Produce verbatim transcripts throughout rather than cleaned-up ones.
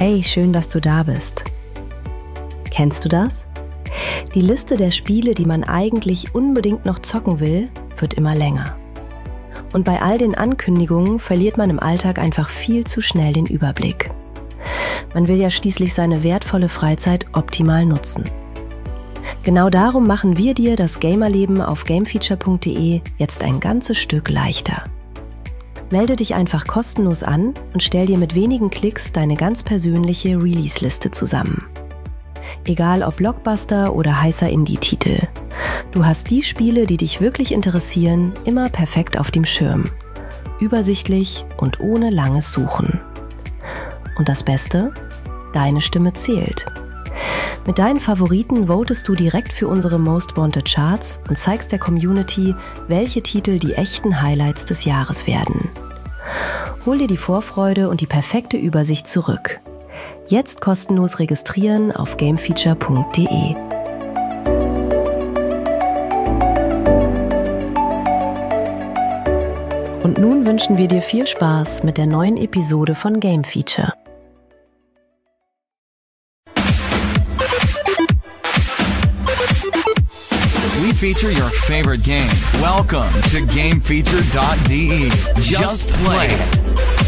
Hey, schön, dass du da bist. Kennst du das? Die Liste der Spiele, die man eigentlich unbedingt noch zocken will, wird immer länger. Und bei all den Ankündigungen verliert man im Alltag einfach viel zu schnell den Überblick. Man will ja schließlich seine wertvolle Freizeit optimal nutzen. Genau darum machen wir dir das Gamerleben auf gamefeature punkt de jetzt ein ganzes Stück leichter. Melde dich einfach kostenlos an und stell dir mit wenigen Klicks deine ganz persönliche Release-Liste zusammen. Egal ob Blockbuster oder heißer Indie-Titel. Du hast die Spiele, die dich wirklich interessieren, immer perfekt auf dem Schirm. Übersichtlich und ohne langes Suchen. Und das Beste? Deine Stimme zählt. Mit deinen Favoriten votest du direkt für unsere Most Wanted Charts und zeigst der Community, welche Titel die echten Highlights des Jahres werden. Hol dir die Vorfreude und die perfekte Übersicht zurück. Jetzt kostenlos registrieren auf gamefeature punkt de. Und nun wünschen wir dir viel Spaß mit der neuen Episode von Game Feature. We feature your favorite game. Welcome to gamefeature dot de. Just play it.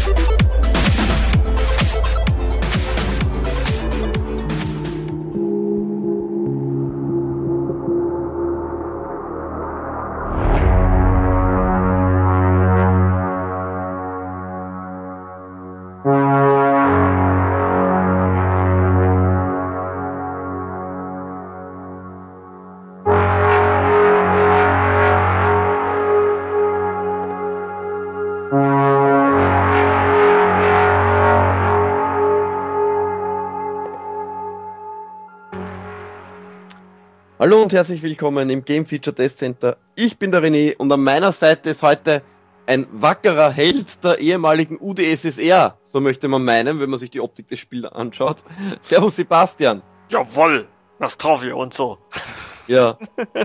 Hallo und herzlich willkommen im Game Feature Test Center. Ich bin der René und an meiner Seite ist heute ein wackerer Held der ehemaligen U D S S R, so möchte man meinen, wenn man sich die Optik des Spiels anschaut. Servus Sebastian. Jawoll, das kaufe ich und so. Ja.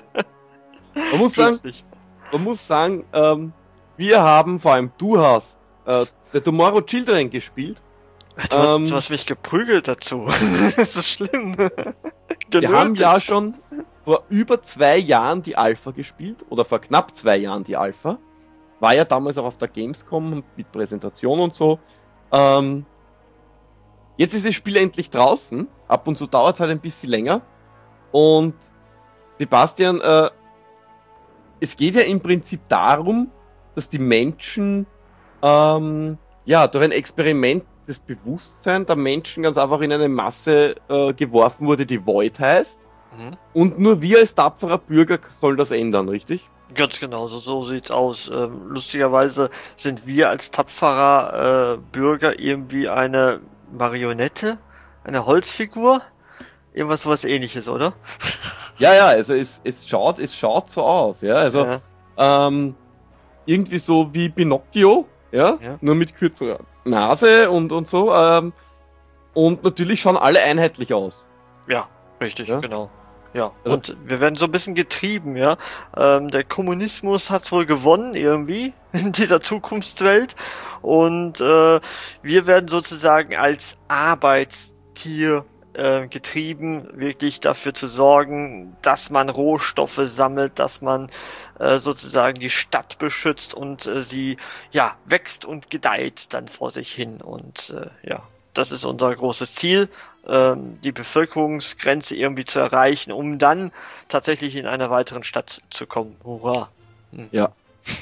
Man muss sagen, man muss sagen ähm, wir haben, vor allem du hast, äh, The Tomorrow Children gespielt. Du hast, ähm, du hast mich geprügelt dazu. Das ist schlimm. Wir haben ja schon vor über zwei Jahren die Alpha gespielt, oder vor knapp zwei Jahren die Alpha. War ja damals auch auf der Gamescom mit Präsentation und so. Ähm, jetzt ist das Spiel endlich draußen. Ab und zu dauert es halt ein bisschen länger. Und Sebastian, äh, es geht ja im Prinzip darum, dass die Menschen ähm, ja durch ein Experiment das Bewusstsein der Menschen ganz einfach in eine Masse äh, geworfen wurde, die Void heißt. Mhm. Und nur wir als tapferer Bürger sollen das ändern, richtig? Ganz genau, so, so sieht's aus. Ähm, lustigerweise sind wir als tapferer äh, Bürger irgendwie eine Marionette, eine Holzfigur, irgendwas sowas Ähnliches, oder? Ja, ja, also es, es schaut, es schaut so aus, ja. Also ja. Ähm, irgendwie so wie Pinocchio, ja, ja. Nur mit kürzerer Nase und, und so. Ähm, und natürlich schauen alle einheitlich aus. Ja, richtig, ja? Genau. Ja, also, und wir werden so ein bisschen getrieben, ja. Ähm, der Kommunismus hat wohl gewonnen irgendwie in dieser Zukunftswelt und äh, wir werden sozusagen als Arbeitstier äh, getrieben, wirklich dafür zu sorgen, dass man Rohstoffe sammelt, dass man äh, sozusagen die Stadt beschützt und äh, sie ja wächst und gedeiht dann vor sich hin und äh, ja, das ist unser großes Ziel, ähm, die Bevölkerungsgrenze irgendwie zu erreichen, um dann tatsächlich in einer weiteren Stadt zu kommen. Hurra! Hm. Ja.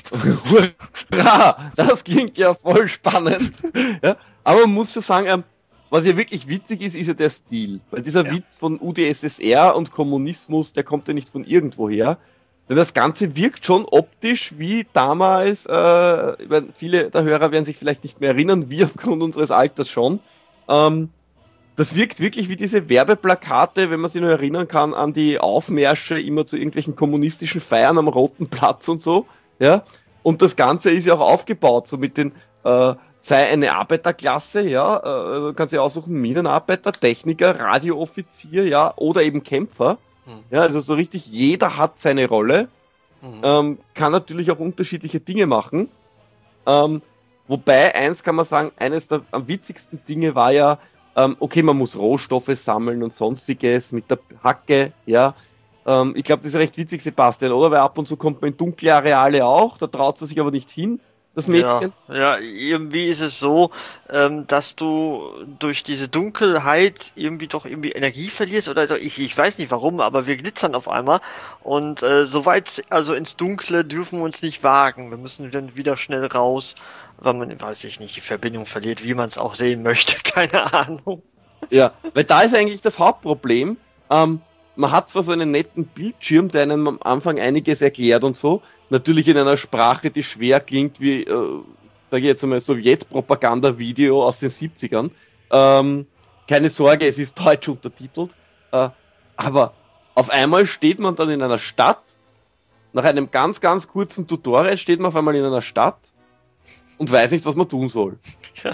Hurra! Das klingt ja voll spannend. Ja, aber man muss schon sagen, ähm, was ja wirklich witzig ist, ist ja der Stil. Weil dieser ja. Witz von U D S S R und Kommunismus, der kommt ja nicht von irgendwoher. Denn das Ganze wirkt schon optisch wie damals, äh, ich meine, viele der Hörer werden sich vielleicht nicht mehr erinnern, wir aufgrund unseres Alters schon. Ähm, das wirkt wirklich wie diese Werbeplakate, wenn man sich noch erinnern kann, an die Aufmärsche immer zu irgendwelchen kommunistischen Feiern am Roten Platz und so. Ja. Und das Ganze ist ja auch aufgebaut, so mit den, äh, sei eine Arbeiterklasse, ja, äh, du kannst ja aussuchen, Minenarbeiter, Techniker, Radiooffizier, ja, oder eben Kämpfer. Mhm. Ja, also so richtig, jeder hat seine Rolle, mhm. ähm, kann natürlich auch unterschiedliche Dinge machen. Ähm, wobei, eins kann man sagen, eines der am witzigsten Dinge war ja, Ähm, okay, man muss Rohstoffe sammeln und sonstiges mit der Hacke, ja. Ähm, ich glaube, das ist recht witzig, Sebastian, oder? Weil ab und zu kommt man in dunkle Areale auch, da traut sie sich aber nicht hin, das Mädchen. Ja, ja, irgendwie ist es so, ähm, dass du durch diese Dunkelheit irgendwie doch irgendwie Energie verlierst oder so. Ich, ich weiß nicht warum, aber wir glitzern auf einmal und äh, soweit, also ins Dunkle dürfen wir uns nicht wagen. Wir müssen dann wieder schnell raus, weil man, weiß ich nicht, die Verbindung verliert, wie man es auch sehen möchte, keine Ahnung. Ja, weil da ist eigentlich das Hauptproblem. Ähm, man hat zwar so einen netten Bildschirm, der einem am Anfang einiges erklärt und so, natürlich in einer Sprache, die schwer klingt wie, äh, sage ich jetzt einmal, Sowjetpropaganda-Video aus den siebzigern. Ähm, keine Sorge, es ist deutsch untertitelt. Äh, aber auf einmal steht man dann in einer Stadt, nach einem ganz, ganz kurzen Tutorial steht man auf einmal in einer Stadt und weiß nicht, was man tun soll. Ja.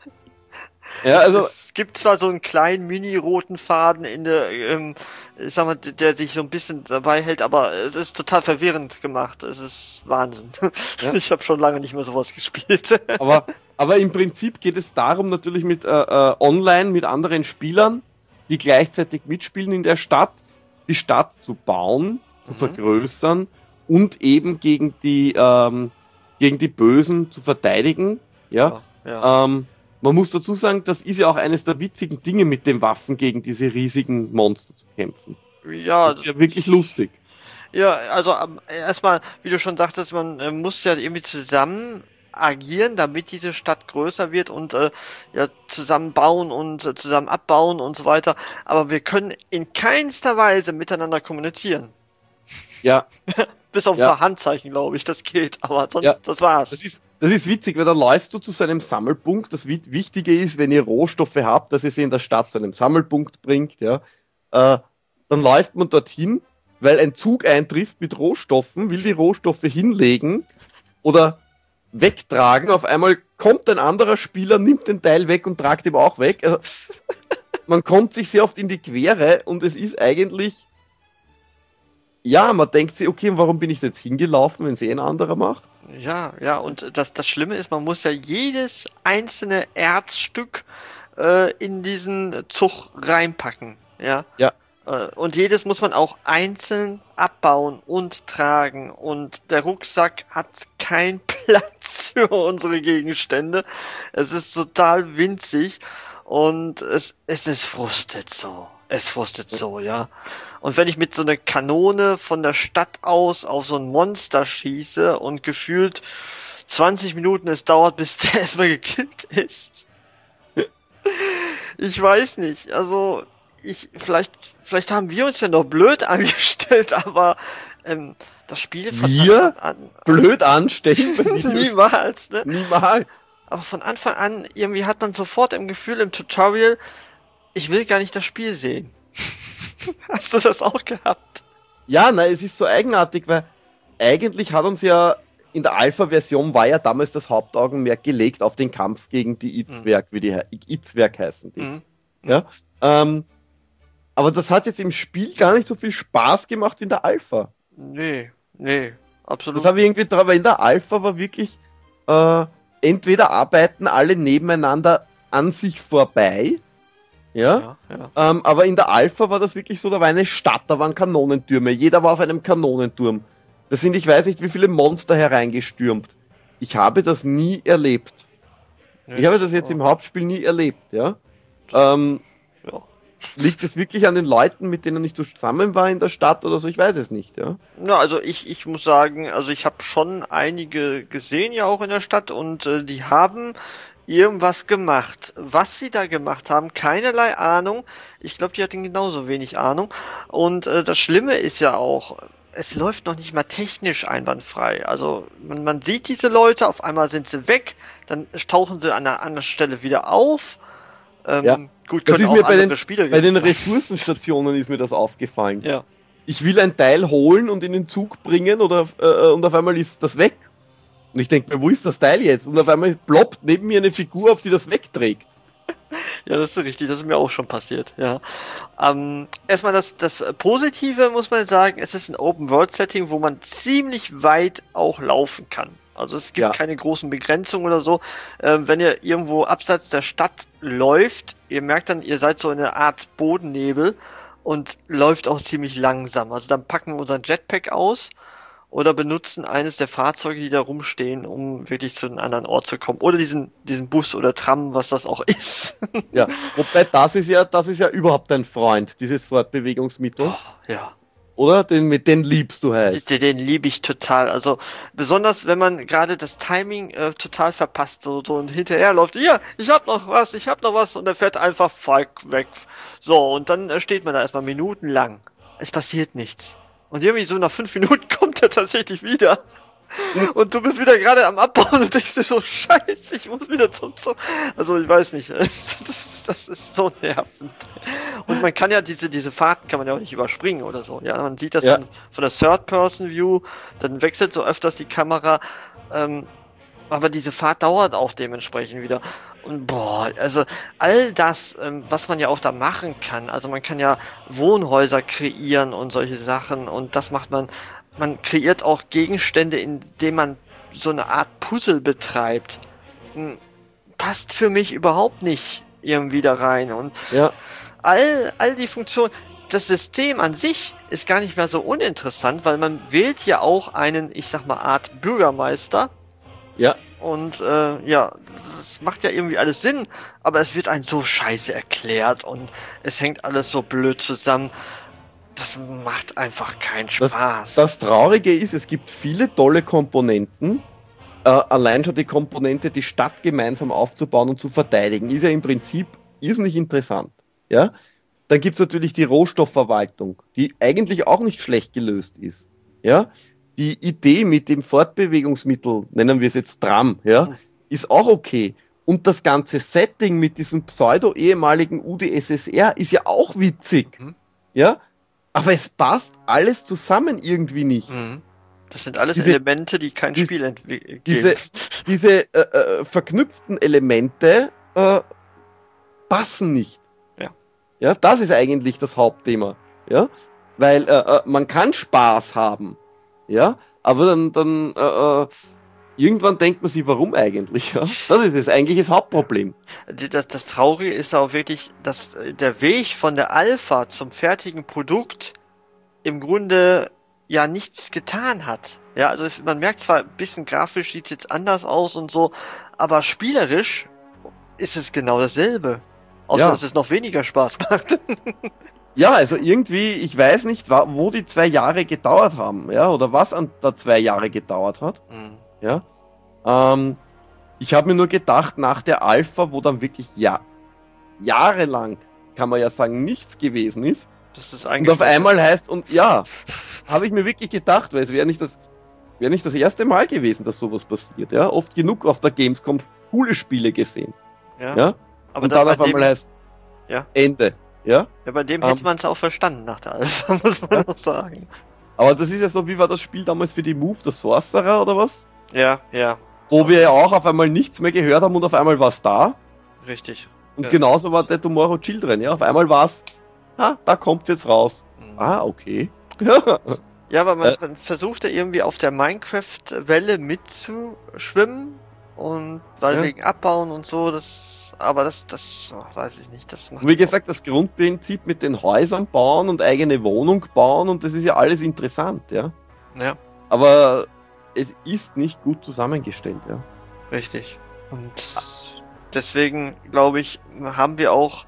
Ja, also... Es gibt zwar so einen kleinen mini-roten Faden in der, ähm, ich sag mal, der sich so ein bisschen dabei hält, aber es ist total verwirrend gemacht. Es ist Wahnsinn. Ja. Ich habe schon lange nicht mehr sowas gespielt. Aber, aber im Prinzip geht es darum, natürlich mit äh, äh, online mit anderen Spielern, die gleichzeitig mitspielen in der Stadt, die Stadt zu bauen, zu mhm. vergrößern und eben gegen die ähm, gegen die Bösen zu verteidigen. Ja. ja, ja. Ähm, Man muss dazu sagen, das ist ja auch eines der witzigen Dinge, mit den Waffen gegen diese riesigen Monster zu kämpfen. Ja, das ist ja wirklich lustig. Ja, also ähm, erstmal, wie du schon sagtest, man äh, muss ja irgendwie zusammen agieren, damit diese Stadt größer wird und äh, ja zusammen bauen und äh, zusammen abbauen und so weiter. Aber wir können in keinster Weise miteinander kommunizieren. Ja. Bis auf ein ja. paar Handzeichen, glaube ich, das geht. Aber sonst, ja. das war's. Das ist Das ist witzig, weil da läufst du zu so einem Sammelpunkt. Das Wichtige ist, wenn ihr Rohstoffe habt, dass ihr sie in der Stadt zu einem Sammelpunkt bringt, ja. Äh, dann läuft man dorthin, weil ein Zug eintrifft mit Rohstoffen, will die Rohstoffe hinlegen oder wegtragen. Auf einmal kommt ein anderer Spieler, nimmt den Teil weg und tragt ihn auch weg. Also, man kommt sich sehr oft in die Quere und es ist eigentlich, ja, man denkt sich, okay, warum bin ich jetzt hingelaufen, wenn es eh ein anderer macht? Ja, ja, und das, das Schlimme ist, man muss ja jedes einzelne Erzstück äh, in diesen Zug reinpacken, ja. Ja. Äh, und jedes muss man auch einzeln abbauen und tragen und der Rucksack hat keinen Platz für unsere Gegenstände. Es ist total winzig und es, es ist frustet so. Es frustet so, ja. Und wenn ich mit so einer Kanone von der Stadt aus auf so ein Monster schieße und gefühlt zwanzig Minuten es dauert, bis der erstmal gekillt ist. Ich weiß nicht, also ich, vielleicht, vielleicht haben wir uns ja noch blöd angestellt, aber ähm, das Spiel von wir Anfang an... blöd anstellen? Niemals, ne? Niemals. Aber von Anfang an, irgendwie hat man sofort im Gefühl im Tutorial, ich will gar nicht das Spiel sehen. Hast du das auch gehabt? Ja, nein, es ist so eigenartig, weil eigentlich hat uns ja in der Alpha-Version war ja damals das Hauptaugenmerk gelegt auf den Kampf gegen die Itzwerg, mhm. wie die Itzwerg heißen die. Mhm. Ja, ähm, aber das hat jetzt im Spiel gar nicht so viel Spaß gemacht wie in der Alpha. Nee, nee, absolut. Das habe ich irgendwie drauf, weil in der Alpha war wirklich äh, entweder arbeiten alle nebeneinander an sich vorbei, ja, ja, ja. Ähm, aber in der Alpha war das wirklich so, da war eine Stadt, da waren Kanonentürme, jeder war auf einem Kanonenturm. Da sind, ich weiß nicht, wie viele Monster hereingestürmt. Ich habe das nie erlebt. Nee, ich habe das jetzt im Hauptspiel nie erlebt, ja. Ähm, ja. Liegt es wirklich an den Leuten, mit denen ich zusammen war in der Stadt oder so? Ich weiß es nicht, ja. Na, also ich, ich muss sagen, also ich habe schon einige gesehen ja auch in der Stadt und äh, die haben irgendwas gemacht. Was sie da gemacht haben, keinerlei Ahnung. Ich glaube, die hatten genauso wenig Ahnung. Und äh, das Schlimme ist ja auch, es läuft noch nicht mal technisch einwandfrei. Also man, man sieht diese Leute, auf einmal sind sie weg, dann tauchen sie an einer anderen Stelle wieder auf. Ähm, ja. Gut, das können ist auch mir bei andere den, Spiele bei den Ressourcenstationen ist mir das aufgefallen. Ja. Ich will ein Teil holen und in den Zug bringen oder äh, und auf einmal ist das weg. Und ich denke mir, wo ist das Teil jetzt? Und auf einmal ploppt neben mir eine Figur auf, die das wegträgt. Ja, das ist richtig, das ist mir auch schon passiert, ja. Ähm, erstmal das, das Positive muss man sagen, es ist ein Open-World-Setting, wo man ziemlich weit auch laufen kann. Also es gibt Ja. keine großen Begrenzungen oder so. Ähm, wenn ihr irgendwo abseits der Stadt läuft, ihr merkt dann, ihr seid so in einer Art Bodennebel und läuft auch ziemlich langsam. Also dann packen wir unseren Jetpack aus oder benutzen eines der Fahrzeuge, die da rumstehen, um wirklich zu einem anderen Ort zu kommen. Oder diesen, diesen Bus oder Tram, was das auch ist. Ja, wobei das ist ja, das ist ja überhaupt dein Freund, dieses Fortbewegungsmittel. Ja. Oder? Den, mit den liebst du heißt. Den, den liebe ich total. Also besonders, wenn man gerade das Timing äh, total verpasst so, so und hinterher läuft, ja, ich hab noch was, ich hab noch was und er fährt einfach fuck weg. So, und dann äh, steht man da erstmal minutenlang. Es passiert nichts. Und irgendwie so nach fünf Minuten kommt er tatsächlich wieder. Und du bist wieder gerade am Abbauen und denkst dir so, scheiße, ich muss wieder zum Zug. Also ich weiß nicht, das ist, das ist so nervend. Und man kann ja diese, diese Fahrten kann man ja auch nicht überspringen oder so. Ja, man sieht das Ja. dann von der Third-Person-View, dann wechselt so öfters die Kamera. Ähm, aber diese Fahrt dauert auch dementsprechend wieder. Und boah, also all das, ähm, was man ja auch da machen kann. Also man kann ja Wohnhäuser kreieren und solche Sachen. Und das macht man. Man kreiert auch Gegenstände, indem man so eine Art Puzzle betreibt. Hm, passt für mich überhaupt nicht irgendwie da rein. Und Ja, all, all die Funktionen, das System an sich ist gar nicht mehr so uninteressant, weil man wählt ja auch einen, ich sag mal, Art Bürgermeister. ja. Und äh, ja, das macht ja irgendwie alles Sinn, aber es wird einem so scheiße erklärt und es hängt alles so blöd zusammen. Das macht einfach keinen Spaß. Das Traurige ist, es gibt viele tolle Komponenten. Äh, allein schon die Komponente, die Stadt gemeinsam aufzubauen und zu verteidigen, ist ja im Prinzip irrsinnig interessant. Ja? Dann gibt's natürlich die Rohstoffverwaltung, die eigentlich auch nicht schlecht gelöst ist. Ja? Die Idee mit dem Fortbewegungsmittel, nennen wir es jetzt Tram, ja, ist auch okay. Und das ganze Setting mit diesem pseudo-ehemaligen U D S S R ist ja auch witzig. Mhm. Ja? Aber es passt alles zusammen irgendwie nicht. Mhm. Das sind alles Diese- Elemente, die kein diese- Spiel entwickeln. Diese, diese äh, äh, verknüpften Elemente äh, passen nicht. Ja. Ja, das ist eigentlich das Hauptthema. Ja, weil äh, äh, man kann Spaß haben. Ja, aber dann, dann äh, äh, irgendwann denkt man sich, warum eigentlich? Ja, das ist es eigentlich das Hauptproblem. Die- Das, das Traurige ist auch wirklich, dass äh, der Weg von der Alpha zum fertigen Produkt im Grunde ja nichts getan hat. Ja, also es- man merkt zwar, ein bisschen grafisch sieht es jetzt anders aus und so, aber spielerisch ist es genau dasselbe. Außer, Ja. dass es noch weniger Spaß macht. Ja, also irgendwie, ich weiß nicht, wa- wo die zwei Jahre gedauert haben, ja, oder was an der zwei Jahre gedauert hat. Mhm. Ja. Ähm, ich habe mir nur gedacht, nach der Alpha, wo dann wirklich ja, jahrelang, kann man ja sagen, nichts gewesen ist, Das ist und eigentlich auf einmal heißt, und ja, habe ich mir wirklich gedacht, weil es wäre nicht das, wäre nicht das erste Mal gewesen, dass sowas passiert, ja. Oft genug auf der Gamescom coole Spiele gesehen, ja. ja. Aber und dann dann bei auf dem, einmal heißt, Ja. Ende, ja. ja, bei dem ähm, hätte man es auch verstanden nach der Alpha, muss man Ja. auch sagen. Aber das ist ja so, wie war das Spiel damals für die Move, der Sorcerer oder was? Ja, ja, Wo wir ja auch auf einmal nichts mehr gehört haben und auf einmal war es da. richtig. Und Ja. genauso war der Tomorrow Children, ja. Auf einmal war es, ah, da kommt's jetzt raus. Mhm. Ah, okay. Ja, Ja, aber man, Äh. man versucht ja irgendwie auf der Minecraft-Welle mitzuschwimmen und weil Ja. wegen Abbauen und so, das, aber das, das, oh, weiß ich nicht, das macht. wie gesagt, das Grundprinzip mit den Häusern bauen und eigene Wohnung bauen und das ist ja alles interessant, ja. Ja, Aber es ist nicht gut zusammengestellt, ja. richtig. Und deswegen, glaube ich, haben wir auch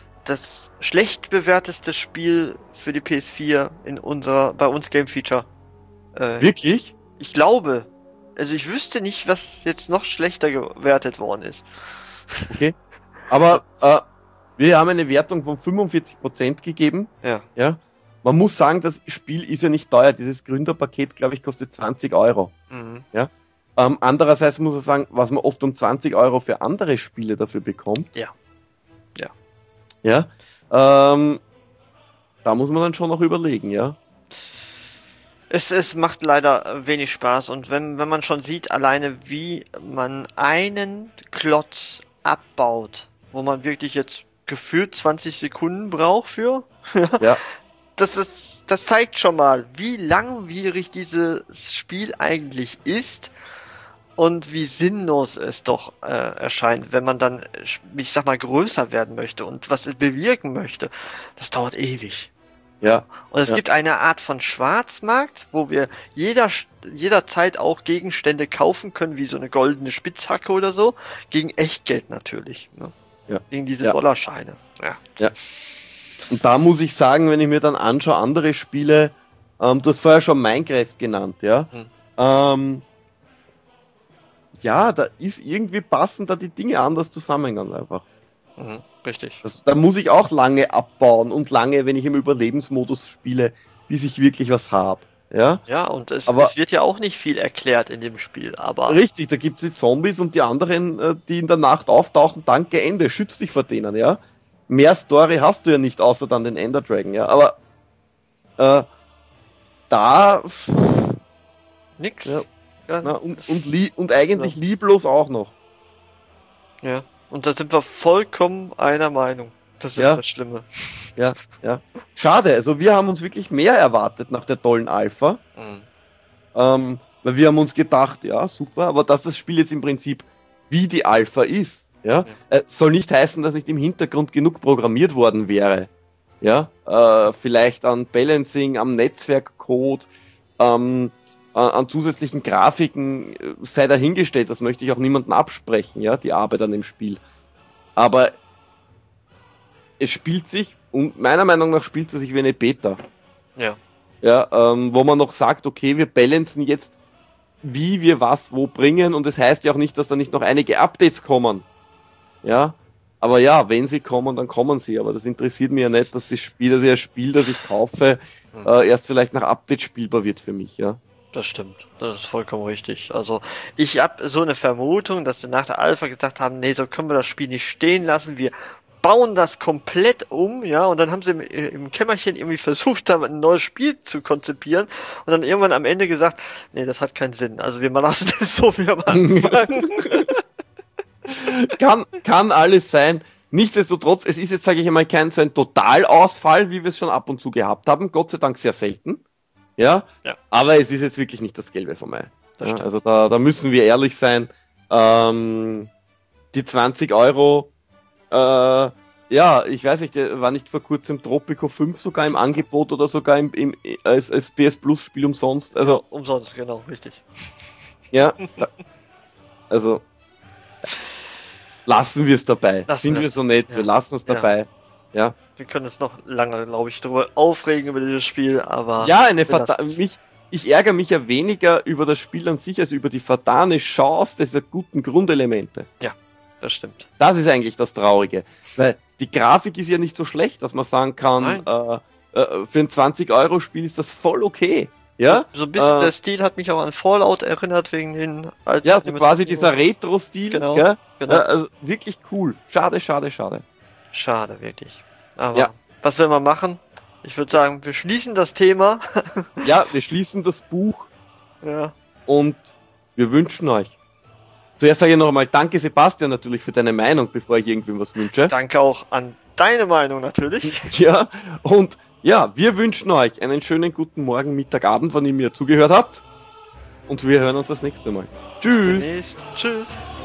das schlecht bewerteste Spiel für die P S vier in unserer, bei uns Game Feature. Äh, Wirklich? ich glaube, also ich wüsste nicht, was jetzt noch schlechter gewertet worden ist. Okay. Aber äh, wir haben eine Wertung von fünfundvierzig Prozent gegeben. Ja. Ja. Man muss sagen, das Spiel ist ja nicht teuer. Dieses Gründerpaket, glaube ich, kostet zwanzig Euro. Mhm. Ähm, andererseits muss man sagen, was man oft um zwanzig Euro für andere Spiele dafür bekommt. Ja. Ja. Ja. Ähm, da muss man dann schon noch überlegen, ja. Es, es macht leider wenig Spaß und wenn, wenn man schon sieht, alleine wie man einen Klotz abbaut, wo man wirklich jetzt gefühlt zwanzig Sekunden braucht für, Ja. das ist, das zeigt schon mal, wie langwierig dieses Spiel eigentlich ist und wie sinnlos es doch äh, erscheint, wenn man dann, ich sag mal, größer werden möchte und was bewirken möchte. Das dauert ewig. Ja. Und es ja. gibt eine Art von Schwarzmarkt, wo wir jeder, jederzeit auch Gegenstände kaufen können, wie so eine goldene Spitzhacke oder so, gegen Echtgeld natürlich. Ne? Ja. Gegen diese ja. Dollarscheine. Ja. ja. Und da muss ich sagen, wenn ich mir dann anschaue, andere Spiele, ähm, du hast vorher schon Minecraft genannt, ja. Hm. Ähm, ja, da ist irgendwie passen da die Dinge anders zusammengegangen einfach. Mhm, richtig. Also, da muss ich auch lange abbauen und lange, wenn ich im Überlebensmodus spiele, bis ich wirklich was habe. Ja, ja, und es, aber, es wird ja auch nicht viel erklärt in dem Spiel, aber... Richtig, da gibt es die Zombies und die anderen, die in der Nacht auftauchen, danke, Ende, schütz dich vor denen, ja. Mehr Story hast du ja nicht, außer dann den Ender Dragon, ja, aber äh, da... Nix. Ja, ja, na, und, und, lie und eigentlich ja. lieblos auch noch. Ja. Und da sind wir vollkommen einer Meinung. Das ist ja. das Schlimme. Ja, ja. Schade, also wir haben uns wirklich mehr erwartet nach der tollen Alpha. Mhm. Ähm, weil wir haben uns gedacht, ja, super, aber dass das Spiel jetzt im Prinzip wie die Alpha ist, ja, mhm. äh, soll nicht heißen, dass nicht im Hintergrund genug programmiert worden wäre. Ja, äh, vielleicht an Balancing, am Netzwerkcode, ähm, an, an zusätzlichen Grafiken, äh, sei dahingestellt, das möchte ich auch niemandem absprechen, ja, die Arbeit an dem Spiel. Aber es spielt sich, und meiner Meinung nach spielt es sich wie eine Beta. Ja. Ja, ähm, wo man noch sagt, okay, wir balancen jetzt, wie wir was wo bringen, und es das heißt ja auch nicht, dass da nicht noch einige Updates kommen. Ja, aber ja, wenn sie kommen, dann kommen sie, aber das interessiert mich ja nicht, dass das Spiel, dass ich ein Spiel, das ich kaufe, mhm. äh, erst vielleicht nach Update spielbar wird für mich, ja. Das stimmt, das ist vollkommen richtig. Also ich habe so eine Vermutung, dass sie nach der Alpha gesagt haben, nee, so können wir das Spiel nicht stehen lassen, wir bauen das komplett um, ja, und dann haben sie im, im Kämmerchen irgendwie versucht, da ein neues Spiel zu konzipieren und dann irgendwann am Ende gesagt, nee, das hat keinen Sinn, also wir lassen das so wie am Anfang. kann, kann alles sein. Nichtsdestotrotz, es ist jetzt, sage ich einmal, kein so ein Totalausfall, wie wir es schon ab und zu gehabt haben, Gott sei Dank sehr selten. Ja, ja. Aber es ist jetzt wirklich nicht das Gelbe vom Ei. Ja, also da, da müssen wir ehrlich sein. Ähm, die zwanzig Euro, äh, ja, ich weiß nicht, war nicht vor kurzem Tropico fünf sogar im Angebot oder sogar im, im, als, als P S Plus Spiel umsonst. Also ja, umsonst, genau, richtig. Ja, da, also lassen wir es dabei. Lassen Sind wir so nett, ja. wir lassen es dabei. Ja. Ja. Wir können uns noch lange, glaube ich, darüber aufregen über dieses Spiel, aber... Ja, eine Verda- mich, ich ärgere mich ja weniger über das Spiel an sich, als über die vertane Chance dieser guten Grundelemente. Ja, das stimmt. Das ist eigentlich das Traurige. Weil die Grafik ist ja nicht so schlecht, dass man sagen kann, äh, äh, für ein zwanzig Euro Spiel ist das voll okay. Ja? So ein bisschen äh, der Stil hat mich auch an Fallout erinnert, wegen den alten... Ja, so quasi dieser Retro-Stil. Genau, ja? genau. Äh, also wirklich cool. Schade, schade, schade. Schade, wirklich. Aber ja. was will man machen? Ich würde sagen, wir schließen das Thema. Ja, wir schließen das Buch. Ja. Und wir wünschen euch. Zuerst sage ich noch einmal Danke, Sebastian, natürlich für deine Meinung, bevor ich irgendwem was wünsche. Danke auch an deine Meinung natürlich. Ja, und ja, wir wünschen euch einen schönen guten Morgen, Mittag, Abend, wann ihr mir zugehört habt. Und wir hören uns das nächste Mal. Tschüss. Tschüss.